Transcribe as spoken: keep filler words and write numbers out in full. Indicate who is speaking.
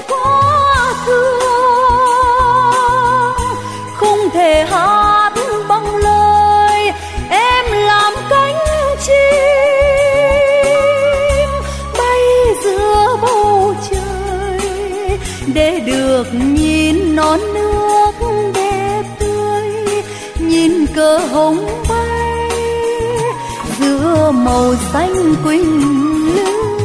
Speaker 1: quá thương, không thể hát bằng lời em làm cánh chim bay giữa bầu trời để được nhìn non nước đẹp tươi, nhìn cờ hồng bay giữa màu xanh quỳnh lưu.